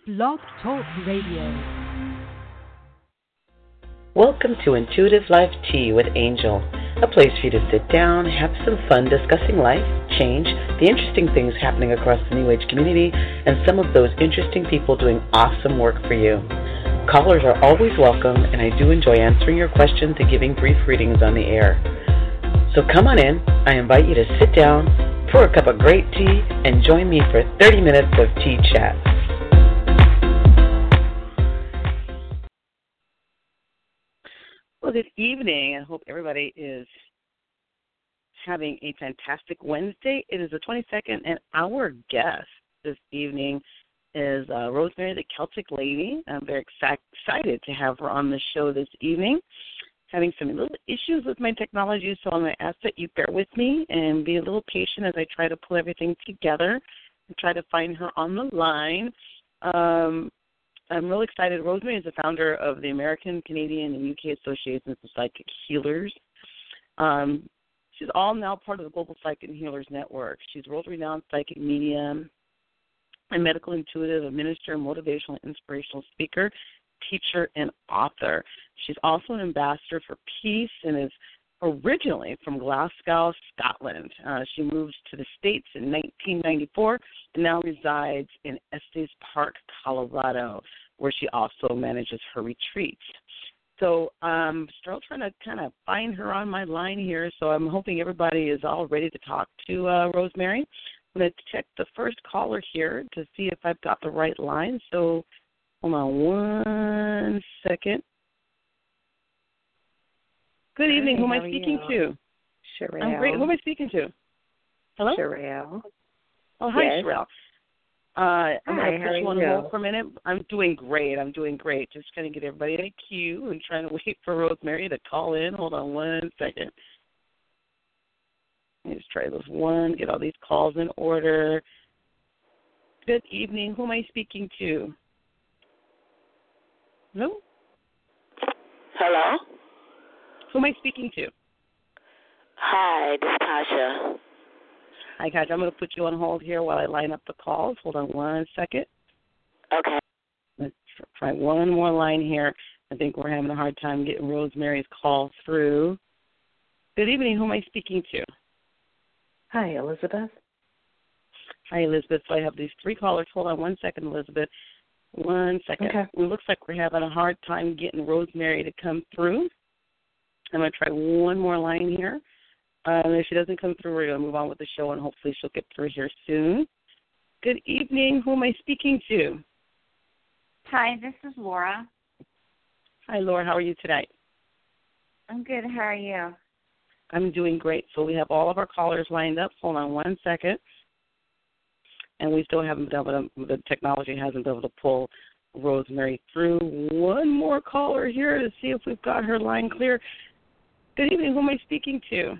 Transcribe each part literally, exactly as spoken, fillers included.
Blog Talk Radio. Welcome to Intuitive Life Tea with Angel, a place for you to sit down, have some fun discussing life, change, the interesting things happening across the New Age community, and some of those interesting people doing awesome work for you. Callers are always welcome, and I do enjoy answering your questions and giving brief readings on the air. So come on in. I invite you to sit down, pour a cup of great tea, and join me for thirty minutes of tea chat. Well, good evening. I hope everybody is having a fantastic Wednesday. It is the twenty-second, and our guest this evening is uh, Rosemary, the Celtic Lady. I'm very excited to have her on the show this evening. Having some little issues with my technology, so I'm going to ask that you bear with me and be a little patient as I try to pull everything together and try to find her on the line. Um, I'm really excited. Rosemary is the founder of the American, Canadian, and U K Associations of Psychic Healers. Um, she's all now part of the Global Psychic Healers Network. She's a world-renowned psychic medium, a medical intuitive, a minister, motivational, inspirational speaker, teacher, and author. She's also an ambassador for peace and is originally from Glasgow, Scotland. Uh, she moved to the States in nineteen ninety-four and now resides in Estes Park, Colorado, where she also manages her retreats. So I'm um, still trying to kind of find her on my line here, so I'm hoping everybody is all ready to talk to uh, Rosemary. I'm going to check the first caller here to see if I've got the right line. So hold on one second. Good evening. Hi, who am I speaking you? to? Sherelle. I'm great. Who am I speaking to? Hello? Sherelle. Oh, hi, yes. Sherelle. Uh, I'm hi, going to put you on you? hold for a minute. I'm doing great. I'm doing great. Just trying to get everybody in a queue and trying to wait for Rosemary to call in. Hold on one second. Let me just try this one, get all these calls in order. Good evening. Who am I speaking to? Hello? Hello? Who am I speaking to? Hi, this is Tasha. Hi, Tasha. I'm going to put you on hold here while I line up the calls. Hold on one second. Okay. Let's try one more line here. I think we're having a hard time getting Rosemary's call through. Good evening. Who am I speaking to? Hi, Elizabeth. Hi, Elizabeth. So I have these three callers. Hold on one second, Elizabeth. One second. Okay. It looks like we're having a hard time getting Rosemary to come through. I'm going to try one more line here. Um, if she doesn't come through, we're going to move on with the show, and hopefully she'll get through here soon. Good evening. Who am I speaking to? Hi, this is Laura. Hi, Laura. How are you tonight? I'm good. How are you? I'm doing great. So we have all of our callers lined up. Hold on one second. And we still haven't been able to, the technology hasn't been able to pull Rosemary through. One more caller here to see if we've got her line clear. Good evening. Who am I speaking to?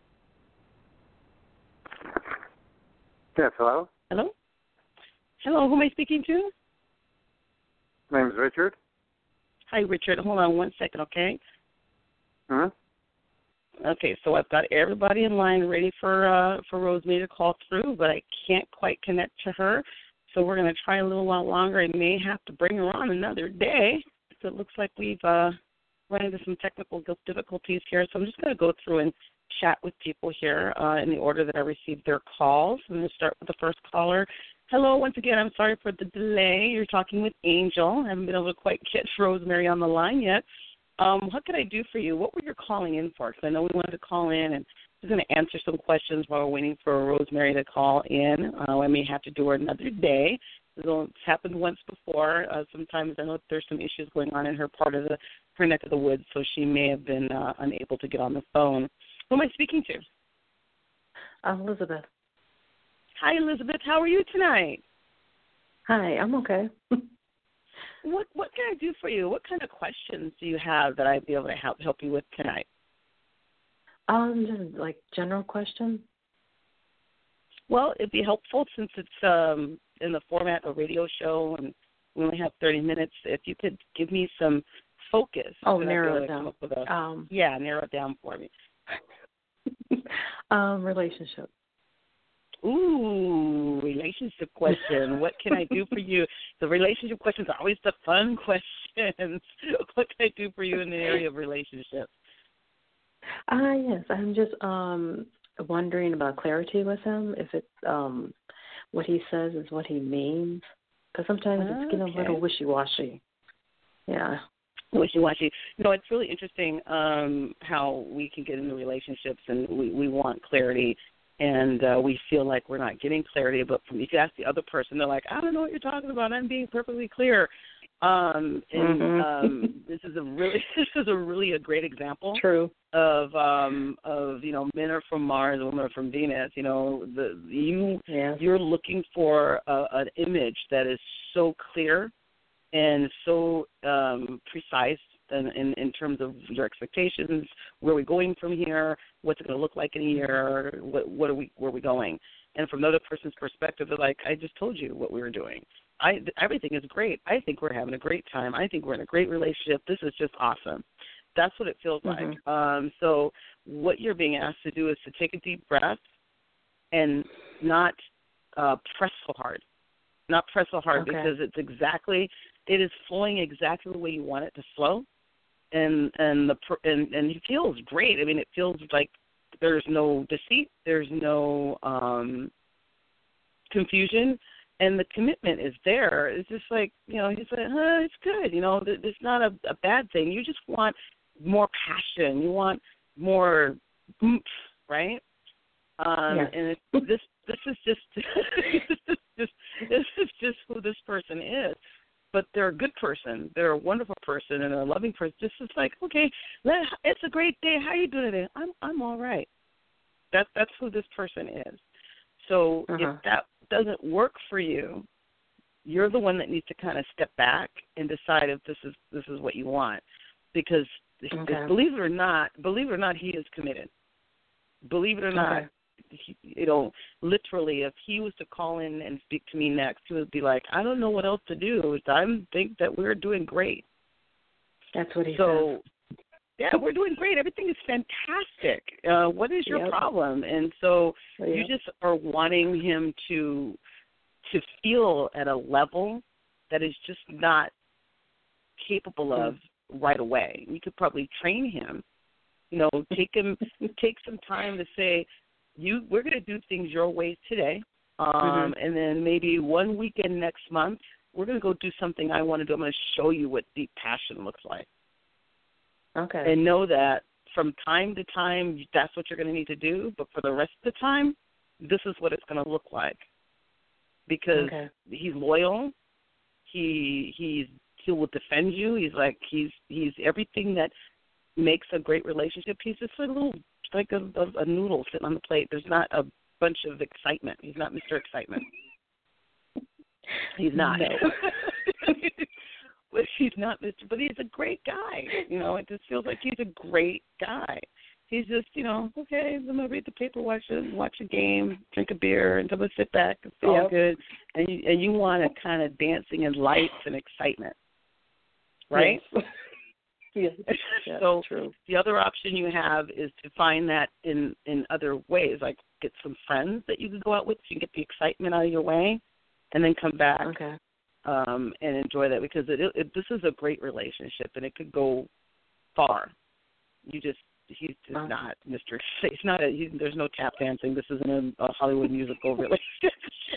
Yes, hello? Hello? Hello, who am I speaking to? My name is Richard. Hi, Richard. Hold on one second, okay? Huh? Okay, so I've got everybody in line ready for uh, for Rosemary to call through, but I can't quite connect to her. So we're going to try a little while longer. I may have to bring her on another day. So it looks like we've uh, run into some technical difficulties here. So I'm just going to go through and chat with people here uh, in the order that I received their calls. I'm going to start with the first caller. Hello, once again, I'm sorry for the delay. You're talking with Angel. I haven't been able to quite get Rosemary on the line yet. Um, what could I do for you? What were you calling in for? Because I know we wanted to call in, and we're going to answer some questions while we're waiting for Rosemary to call in. Uh, I may have to do her another day. It's happened once before. Uh, sometimes I know there's some issues going on in her part of the her neck of the woods, so she may have been uh, unable to get on the phone. Who am I speaking to? Uh, Elizabeth. Hi, Elizabeth. How are you tonight? Hi, I'm okay. What what can I do for you? What kind of questions do you have that I'd be able to help help you with tonight? Um, just like general question. Well, it'd be helpful since it's um, in the format of a radio show and we only have thirty minutes. If you could give me some focus. Oh, so narrow it come down. Up with a, um, yeah, narrow it down for me. um, relationship. Ooh, relationship question. What can I do for you? The relationship questions are always the fun questions. What can I do for you in the area of relationships? Ah, uh, yes. I'm just um wondering about clarity with him. If it's um what he says is what he means, because sometimes okay. it's getting a little wishy-washy. Yeah. Wishy-washy. You know, it's really interesting um, how we can get into relationships and we, we want clarity, and uh, we feel like we're not getting clarity. But if you ask the other person, they're like, I don't know what you're talking about. I'm being perfectly clear. Um, and mm-hmm. um, this is a really this is a really a great example. True. Of um, of you know, men are from Mars, women are from Venus. You know, the you yes. you're looking for a, an image that is so clear and so um, precise in, in, in terms of your expectations. Where are we going from here? What's it going to look like in a year? What, what are we? Where are we going? And from the other person's perspective, they're like, I just told you what we were doing. I, everything is great. I think we're having a great time. I think we're in a great relationship. This is just awesome. That's what it feels mm-hmm. like. Um, so what you're being asked to do is to take a deep breath and not uh, press so hard. Not press so hard okay. because it's exactly, it is flowing exactly the way you want it to flow. And and the and, and it feels great. I mean, it feels like there's no deceit. There's no um, confusion. And the commitment is there. It's just like, you know, he's like, huh, it's good. You know, it's not a, a bad thing. You just want more passion. You want more oomph, right? Um, yes. And it's, this this is just this is just this is just who this person is. But they're a good person. They're a wonderful person and a loving person. Just is like, okay, let, it's a great day. How are you doing today? I'm I'm all right. That that's who this person is. So uh-huh. if that doesn't work for you, you're the one that needs to kind of step back and decide if this is this is what you want. Because okay. if, believe it or not, believe it or not, he is committed. Believe it or not, okay. he, you know, literally, if he was to call in and speak to me next, he would be like, I don't know what else to do. I think that we're doing great. That's what he so, says. Yeah, we're doing great. Everything is fantastic. Uh, what is your yep. problem? And so yep. you just are wanting him to to feel at a level that is just not capable of mm. right away. You could probably train him. You know, take him take some time to say, you we're going to do things your way today, um, mm-hmm. and then maybe one weekend next month we're going to go do something I want to do. I'm going to show you what deep passion looks like. Okay. And know that from time to time, that's what you're going to need to do. But for the rest of the time, this is what it's going to look like. Because okay. he's loyal. He he's he will defend you. He's like he's he's everything that makes a great relationship. He's just a little like a, a, a noodle sitting on the plate. There's not a bunch of excitement. He's not Mister Excitement. He's not. No. But he's not Mister But he's a great guy. You know, it just feels like he's a great guy. He's just, you know, okay, I'm gonna read the paper, watch a watch a game, drink a beer, and I'm gonna sit back. It's all yep. good. And you and you want a kind of dancing in lights and excitement, right? Yes. yes. So true. The other option you have is to find that in in other ways, like get some friends that you can go out with, so you can get the excitement out of your way, and then come back. Okay. Um, and enjoy that because it, it, this is a great relationship and it could go far. You just he's just oh. not Mister He's not a. He, there's no tap dancing. This isn't a, a Hollywood musical relationship.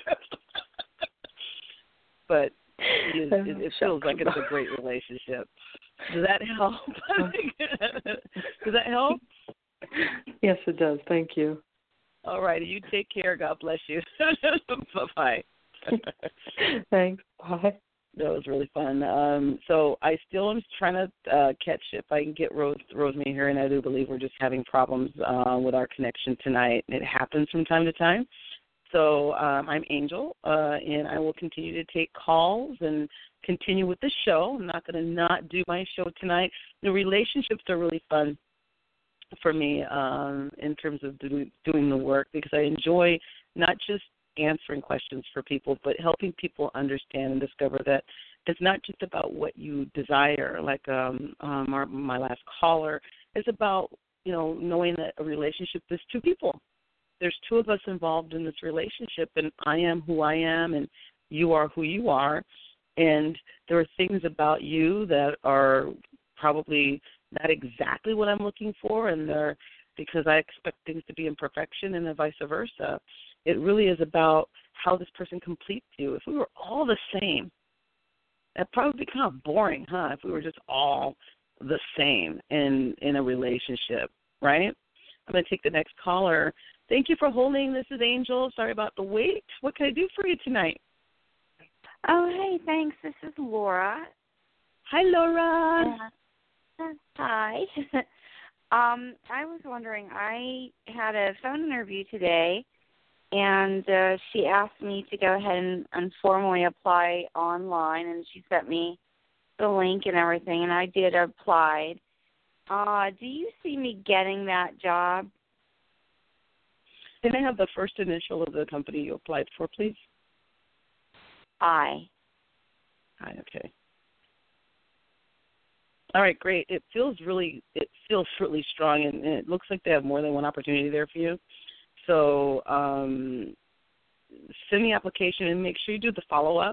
But he is, it, it feels like it's a great relationship. Does that help? Does that help? Yes, it does. Thank you. All right. You take care. God bless you. Bye bye. Thanks. Bye. That was really fun. Um, so I still am trying to uh, catch if I can get Rose Rosemary here, and I do believe we're just having problems uh, with our connection tonight. It happens from time to time. So um, I'm Angel, uh, and I will continue to take calls and continue with the show. I'm not going to not do my show tonight. The relationships are really fun for me um, in terms of do, doing the work because I enjoy not just answering questions for people, but helping people understand and discover that it's not just about what you desire, like um, um, our, my last caller. It's about, you know, knowing that a relationship is two people. there's two of us involved in this relationship, and I am who I am, and you are who you are, and there are things about you that are probably not exactly what I'm looking for, and they're because I expect things to be in perfection, and then vice versa. It really is about how this person completes you. If we were all the same, that'd probably be kind of boring, huh? If we were just all the same in in a relationship, right? I'm going to take the next caller. Thank you for holding. This is Angel. Sorry about the wait. What can I do for you tonight? Oh, hey, thanks. This is Laura. Hi, Laura. Uh, hi. um, I was wondering, I had a phone interview today, and uh, she asked me to go ahead and, and formally apply online, and she sent me the link and everything, and I did apply. Uh, do you see me getting that job? Can I have the first initial of the company you applied for, please? I. Hi, okay. All right, great. It feels really, it feels really strong, and, and it looks like they have more than one opportunity there for you. So um, send the application and make sure you do the follow-up.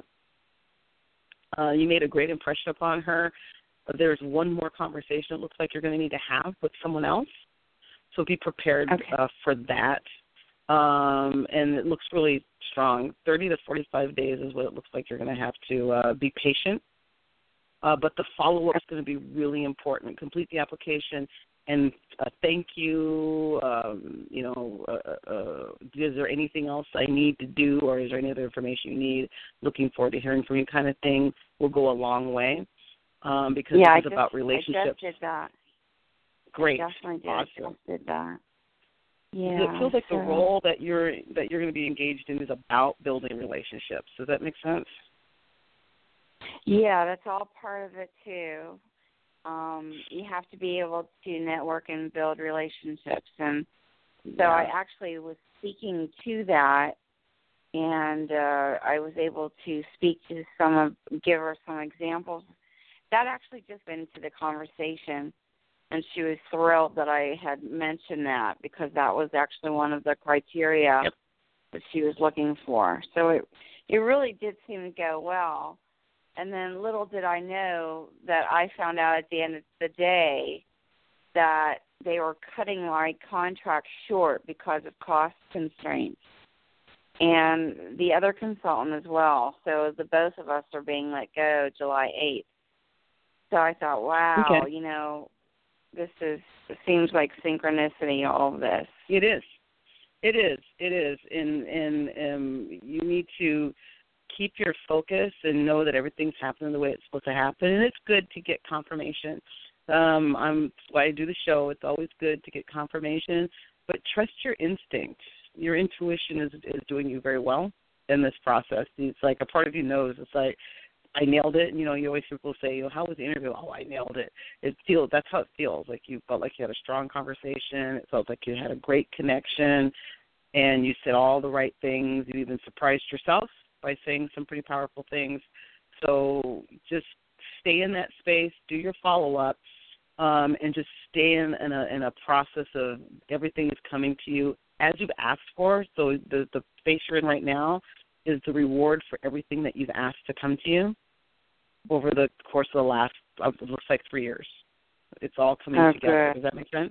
Uh, you made a great impression upon her. There's one more conversation it looks like you're going to need to have with someone else. So be prepared okay. uh, for that. Um, and it looks really strong. thirty to forty-five days is what it looks like you're going to have to uh, be patient. Uh, but the follow-up is going to be really important. Complete the application and uh, thank you. Um, you know, uh, uh, is there anything else I need to do, or is there any other information you need? Looking forward to hearing from you kind of thing will go a long way um, because yeah, it's just, about relationships. I just did that. Great. I definitely did. Awesome. I just did that. Yeah. It feels like so. the role that you're that you're going to be engaged in is about building relationships. Does that make sense? Yeah, that's all part of it too. Um, you have to be able to network and build relationships, and so yeah. I actually was speaking to that, and uh, I was able to speak to some of, give her some examples. That actually just went into the conversation, and she was thrilled that I had mentioned that because that was actually one of the criteria yep. that she was looking for. So it it really did seem to go well. And then little did I know that I found out at the end of the day that they were cutting my contract short because of cost constraints, and the other consultant as well. So the both of us are being let go July eighth. So I thought, wow, okay. you know, this is it seems like synchronicity, all of this. It is. It is. It is. And, and um, you need to keep your focus and know that everything's happening the way it's supposed to happen. And it's good to get confirmation. Um, I'm that's why I do the show. It's always good to get confirmation. But trust your instinct. Your intuition is, is doing you very well in this process. It's like a part of you knows. It's like, I nailed it. And, you know, you always people say, you know, how was the interview? Oh, I nailed it. It feels that's how it feels. Like you felt like you had a strong conversation. It felt like you had a great connection, and you said all the right things. You even surprised yourself by saying some pretty powerful things. So just stay in that space, do your follow-up, um, and just stay in, in, a, in a process of everything is coming to you as you've asked for. So the, the space you're in right now is the reward for everything that you've asked to come to you over the course of the last, it looks like three years. It's all coming oh, together. Good. Does that make sense?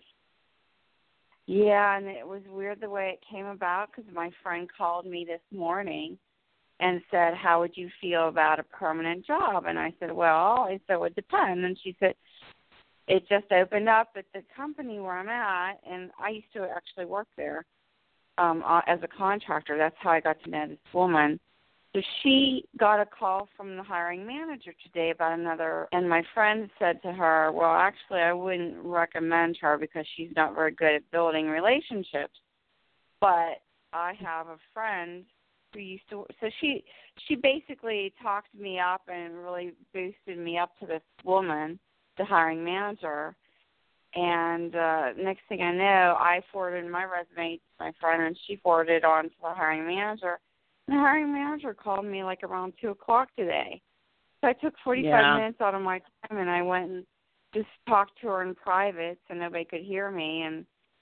Yeah, and it was weird the way it came about because my friend called me this morning and said, how would you feel about a permanent job? And I said, well, I said, it would depend. And she said, it just opened up at the company where I'm at, and I used to actually work there um, uh, as a contractor. That's how I got to know this woman. So she got a call from the hiring manager today about another, and my friend said to her, well, actually, I wouldn't recommend her because she's not very good at building relationships. But I have a friend who used to, so she she basically talked me up and really boosted me up to this woman, the hiring manager. And uh, next thing I know, I forwarded my resume to my friend, and she forwarded it on to the hiring manager. And the hiring manager called me like around two o'clock today. So I took forty-five yeah. minutes out of my time, and I went and just talked to her in private so nobody could hear me. And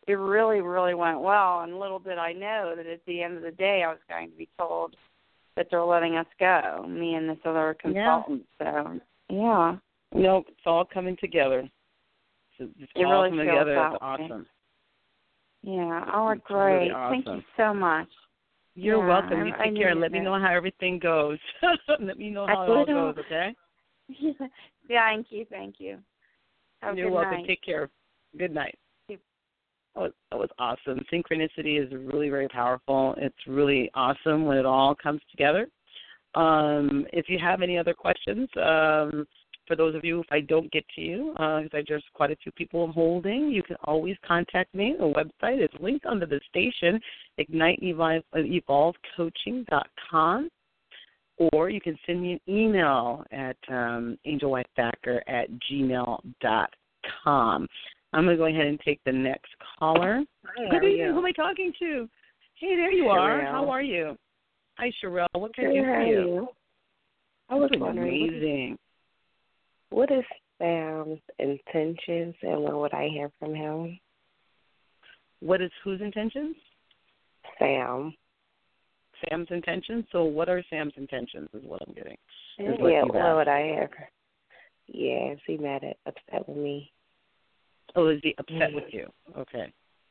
it really, really went well. And little did I know that at the end of the day, I was going to be told that they're letting us go, me and this other consultant. Yeah. So, yeah. Nope, it's all coming together. It's, it's it all really coming feels together. that It's way. awesome. Yeah. Oh, it's great. Really awesome. Thank you so much. You're yeah, welcome. You I, take I care and let me it. know how everything goes. Let me know how I it all will. goes, okay? Yeah, thank you. Thank you. Have You're good welcome. night. Take care. Good night. Oh, that was awesome. Synchronicity is really, very powerful. It's really awesome when it all comes together. Um, if you have any other questions, um, for those of you, if I don't get to you, because uh, I just quite a few people I'm holding, you can always contact me. The website is linked under the station, ignite evolve coaching dot com, or you can send me an email at um, angelwifebacker at gmail dot com. I'm going to go ahead and take the next caller. Hi, Good evening. you? Who am I talking to? Hey, there you Sherelle. are. How are you? Hi, Sherelle. What can I do How for are you? you? I was Doing wondering, amazing. what is Sam's intentions and what would I hear from him? What is whose intentions? Sam. Sam's intentions? So what are Sam's intentions is what I'm getting. Is Yeah, what, what would I hear? Yeah, is he mad at, upset with me? Oh, is he upset mm-hmm. with you? Okay.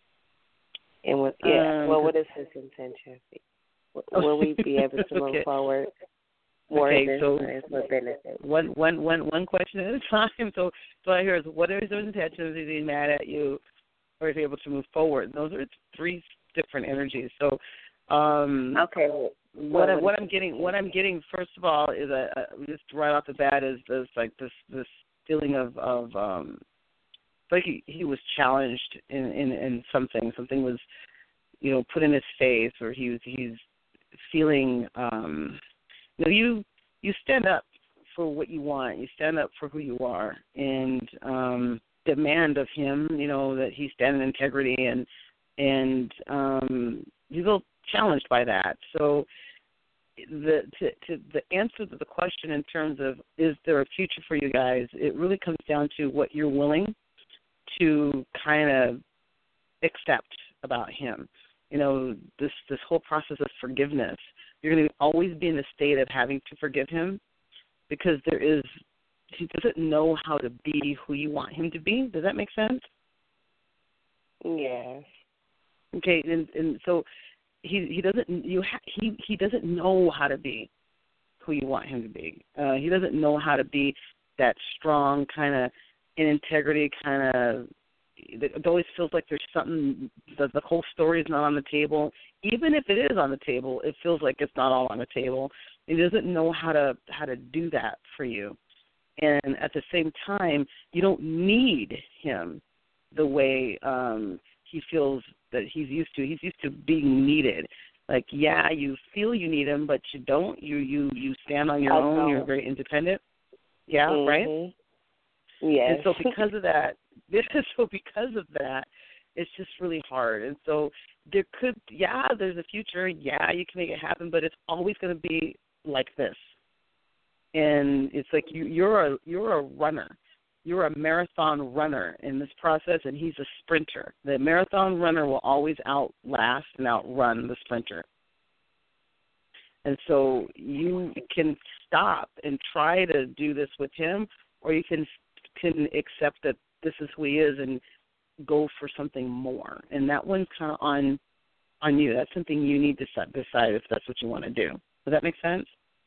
And what, yeah, um, well, what is his intention? Will we be able to okay. move forward more okay, than so for benefit? One, one, one, one question at a time. So, so I hear is what are his intentions? Is he mad at you, or is he able to move forward? And those are three different energies. So, um, okay. Well, what I, what I'm getting, what I'm getting first of all is a, a just right off the bat is this like this this feeling of of um, like he, he was challenged in, in in something. Something was, you know, put in his face, or he was he's feeling. Um, you know, you you stand up for what you want. You stand up for who you are, and um, demand of him, you know, that he stand in integrity, and and um, you feel challenged by that. So the to, to the answer to the question in terms of is there a future for you guys, it really comes down to what you're willing to kind of accept about him. You know, this this whole process of forgiveness. You're going to always be in the state of having to forgive him because there is he doesn't know how to be who you want him to be. Does that make sense? Yes. Okay, and, and so he he doesn't you ha, he he doesn't know how to be who you want him to be. Uh, he doesn't know how to be that strong kind of in integrity kind of. It always feels like there's something. The, the whole story is not on the table. Even if it is on the table, it feels like it's not all on the table. He doesn't know how to how to do that for you. And at the same time, you don't need him the way um, he feels that he's used to. He's used to being needed. Like, yeah, you feel you need him, but you don't. You you, you stand on your I own. don't. You're very independent. Yeah, mm-hmm. right? Yes. And so because of that, so because of that, it's just really hard. And so there could, yeah, there's a future. Yeah, you can make it happen, but it's always going to be like this. And it's like you, you're a you're a runner. You're a marathon runner in this process, and he's a sprinter. The marathon runner will always outlast and outrun the sprinter. And so you can stop and try to do this with him, or you can can accept that this is who he is and go for something more. And that one's kind of on on you. That's something you need to decide if that's what you want to do. Does that make sense?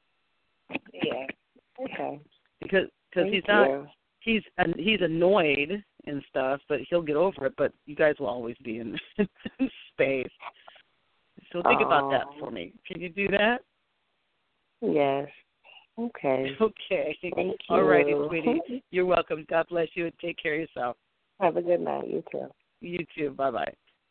Yeah. Okay. Because because he's you. not he's he's annoyed and stuff, but he'll get over it. But you guys will always be in, in space. So think Aww. about that for me. Can you do that? Yes. Okay. Okay. Thank you. All righty, sweetie. You're welcome. God bless you, and take care of yourself. Have a good night. You too. You too. Bye-bye.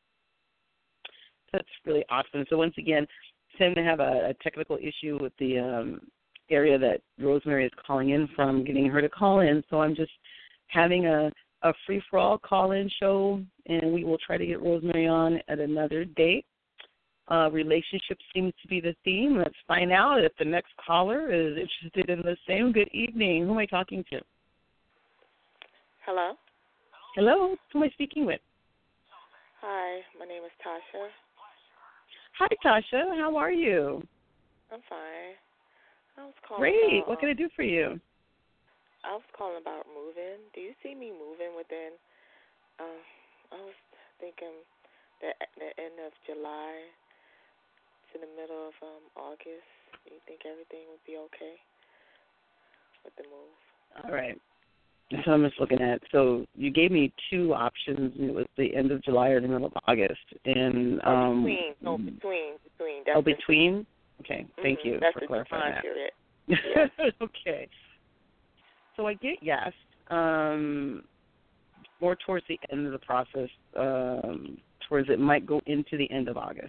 That's really awesome. So once again, Sam, to have a, a technical issue with the um, area that Rosemary is calling in from, getting her to call in. So I'm just having a, a free-for-all call-in show, and we will try to get Rosemary on at another date. Uh, relationship seems to be the theme. Let's find out if the next caller is interested in the same. Good evening. Who am I talking to? Hello? Hello? Who am I speaking with? Hi, my name is Tasha. Hi, Tasha. How are you? I'm fine. I was calling Great. about, What can I do for you? I was calling about moving. Do you see me moving within, um, I was thinking the, the end of July to the middle of um, August. Do you think everything would be okay with the move? All right. So I'm just looking at, so you gave me two options. It was the end of July or the middle of August. And, oh, um, between. No, between. Between. That's oh, between? Okay. Thank mm-hmm. you That's for the clarifying time that. period. Yeah. Okay. So I get yes. Um, more towards the end of the process, um, towards it might go into the end of August.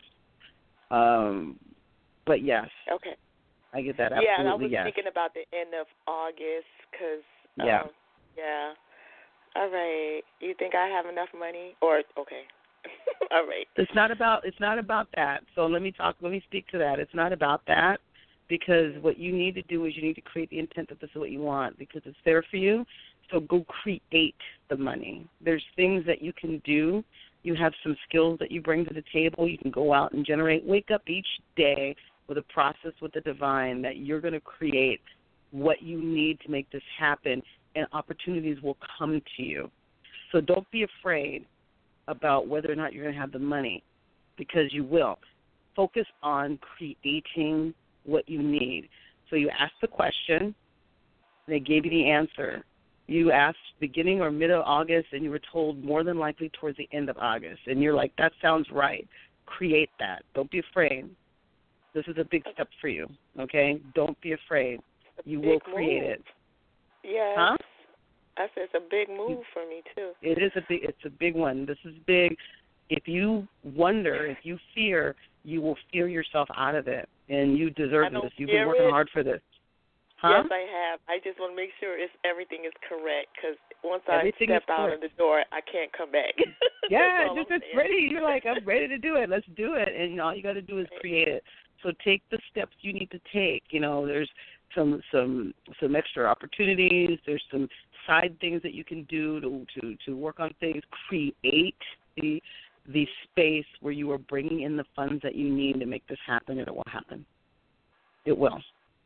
Um, but yes. Okay. I get that. Absolutely, yeah, I was yes. thinking about the end of August because, yeah. Um, yeah. All right. You think I have enough money? Or, okay. All right. It's not about it's not about that. So let me talk. Let me speak to that. It's not about that because what you need to do is you need to create the intent that this is what you want because it's there for you. So go create the money. There's things that you can do. You have some skills that you bring to the table. You can go out and generate. Wake up each day with a process with the divine that you're going to create what you need to make this happen, and opportunities will come to you. So don't be afraid about whether or not you're going to have the money, because you will. Focus on creating what you need. So you asked the question, they gave you the answer. You asked beginning or mid of August, and you were told more than likely towards the end of August. And you're like, that sounds right. Create that. Don't be afraid. This is a big step for you, okay? Don't be afraid. You will create move. it. Yes. Huh? I said it's a big move for me too. It is a big. It's a big one. This is big. If you wonder, if you fear, you will fear yourself out of it, and you deserve this. You've been working it. hard for this. Huh? Yes, I have. I just want to make sure it's everything is correct because once everything I step out of the door, I can't come back. Yeah, just it's ready. You're like, I'm ready to do it. Let's do it. And all you got to do is create it. So take the steps you need to take. You know, there's some some some extra opportunities. There's some side things that you can do to to, to work on things. Create the the space where you are bringing in the funds that you need to make this happen, and it will happen. It will.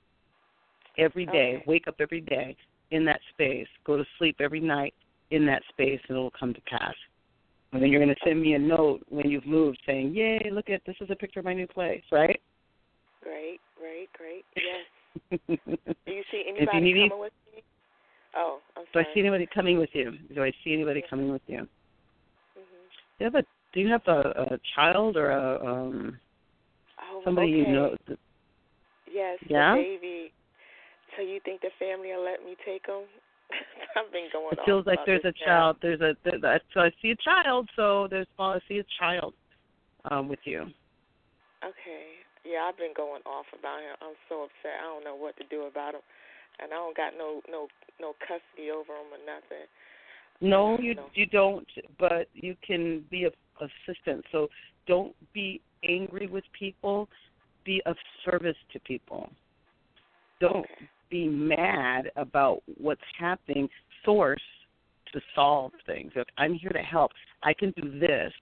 Every day, okay. Wake up every day in that space. Go to sleep every night in that space, and it will come to pass. And then you're going to send me a note when you've moved saying, yay, look at, this is a picture of my new place, right? Great, great, great. Yes. Do you see anybody if you need coming with me? Oh, I'm Do sorry. I see anybody coming with you? Do I see anybody coming with you? Mm-hmm. Do you have a, do you have a, a child or a um, oh, somebody okay. you know? That, yes, yeah? the baby. So you think the family will let me take him? I've been going. It feels like there's a now. child. There's a. There, so I see a child. So there's. Well, I see a child um, with you. Okay. Yeah, I've been going off about him. I'm so upset. I don't know what to do about him, and I don't got no no no custody over him or nothing. No, you know. you don't. But you can be a assistant. So don't be angry with people. Be of service to people. Don't. Okay. Be mad about what's happening. Source to solve things. If I'm here to help, I can do this.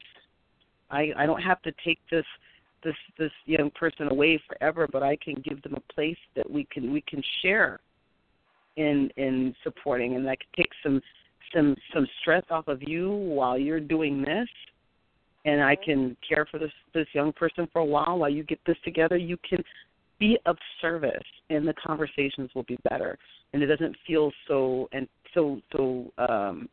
I, I don't have to take this this this young person away forever, but I can give them a place that we can we can share in in supporting, and I can take some some some stress off of you while you're doing this, and I can care for this this young person for a while while you get this together. You can be of service, and the conversations will be better, and it doesn't feel so and so so um,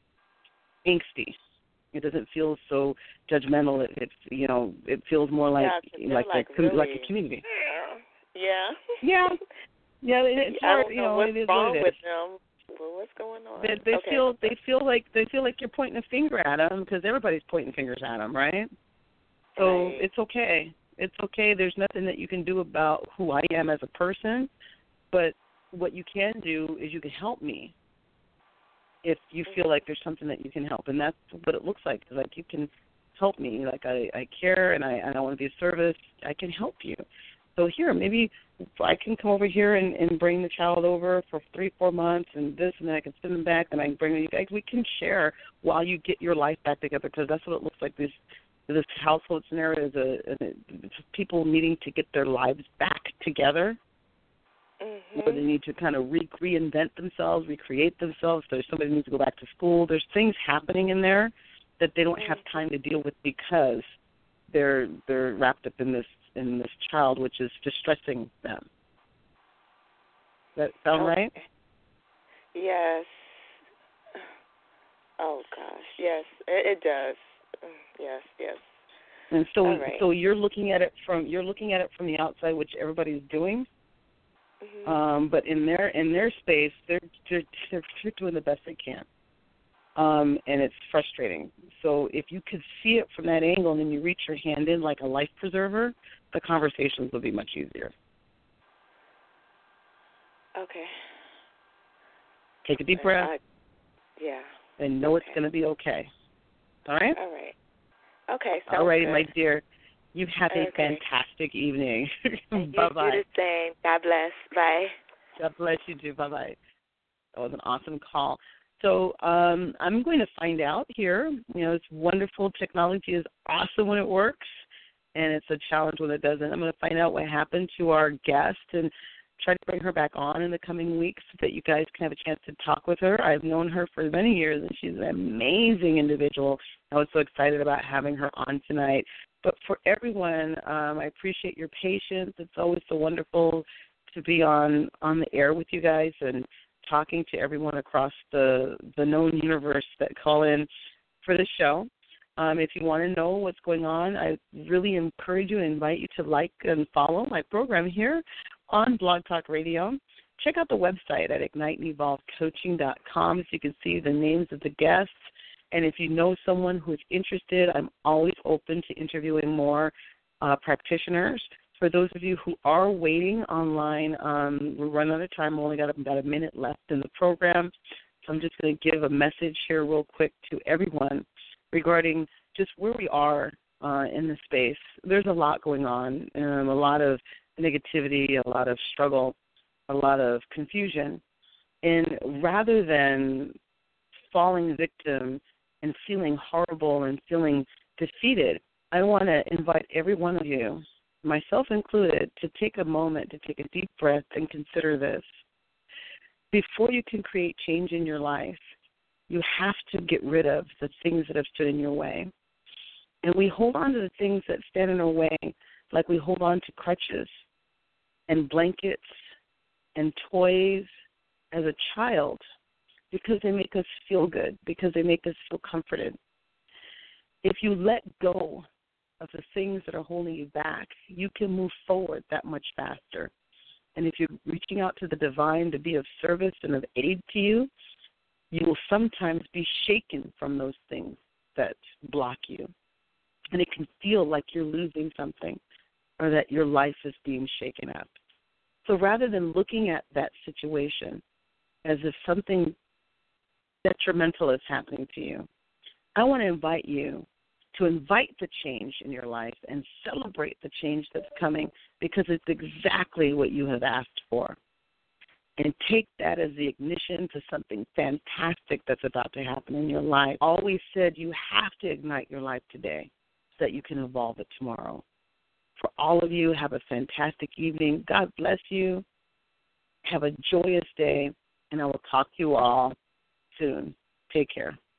angsty. It doesn't feel so judgmental. It, it's you know it feels more like yeah, like like, a, really, like a community. Yeah. Yeah. Yeah. It's I more, don't you know know what's it is wrong what it with is. them. Well, what's going on? They, they okay. feel they feel like they feel like you're pointing a finger at them because everybody's pointing fingers at them, right? So right. it's okay. It's okay. There's nothing that you can do about who I am as a person, but what you can do is you can help me if you feel like there's something that you can help, and that's what it looks like. Like you can help me. Like I, I care and I and I want to be of service. I can help you. So here, maybe I can come over here and, and bring the child over for three, four months and this, and then I can send them back, and I can bring them back. We can share while you get your life back together, because that's what it looks like. This this household scenario is a, a, it's people needing to get their lives back together. Mm-hmm. Or they need to kind of re- reinvent themselves, recreate themselves. There's somebody who needs to go back to school. There's things happening in there that they don't have time to deal with because they're they're wrapped up in this in this child, which is distressing them. Does that sound okay. right? Yes. Oh gosh, yes, it, it does. Yes, yes. And so, right. so you're looking at it from you're looking at it from the outside, which everybody's doing. Mm-hmm. Um, but in their in their space, they're they're, they're doing the best they can, um, and it's frustrating. So if you could see it from that angle, and then you reach your hand in like a life preserver, the conversations will be much easier. Okay. Take a deep breath. I, yeah. And know okay. it's going to be okay. All right. All right. Okay. All righty, good. my dear. You have a okay. fantastic evening. And Bye you bye. do the same. God bless. Bye. God bless you too. Bye bye. That was an awesome call. So um, I'm going to find out here. You know, it's wonderful. Technology is awesome when it works, and it's a challenge when it doesn't. I'm going to find out what happened to our guest and try to bring her back on in the coming weeks so that you guys can have a chance to talk with her. I've known her for many years, and she's an amazing individual. I was so excited about having her on tonight. But for everyone, um, I appreciate your patience. It's always so wonderful to be on, on the air with you guys and talking to everyone across the, the known universe that call in for the show. Um, if you want to know what's going on, I really encourage you and invite you to like and follow my program here on Blog Talk Radio. Check out the website at ignite and evolve coaching dot com so you can see the names of the guests. And if you know someone who is interested, I'm always open to interviewing more uh, practitioners. For those of you who are waiting online, um, we're running out of time. We've only got about a minute left in the program. So I'm just going to give a message here real quick to everyone regarding just where we are uh, in the space. There's a lot going on, um, a lot of negativity, a lot of struggle, a lot of confusion. And rather than falling victim and feeling horrible and feeling defeated, I want to invite every one of you, myself included, to take a moment, to take a deep breath and consider this. Before you can create change in your life, you have to get rid of the things that have stood in your way. And we hold on to the things that stand in our way like we hold on to crutches and blankets and toys as a child, because they make us feel good, because they make us feel comforted. If you let go of the things that are holding you back, you can move forward that much faster. And if you're reaching out to the divine to be of service and of aid to you, you will sometimes be shaken from those things that block you. And it can feel like you're losing something or that your life is being shaken up. So rather than looking at that situation as if something detrimental is happening to you, I want to invite you to invite the change in your life and celebrate the change that's coming, because it's exactly what you have asked for. And take that as the ignition to something fantastic that's about to happen in your life. Always said you have to ignite your life today so that you can evolve it tomorrow. For all of you, have a fantastic evening. God bless you. Have a joyous day, and I will talk to you all soon. Take care.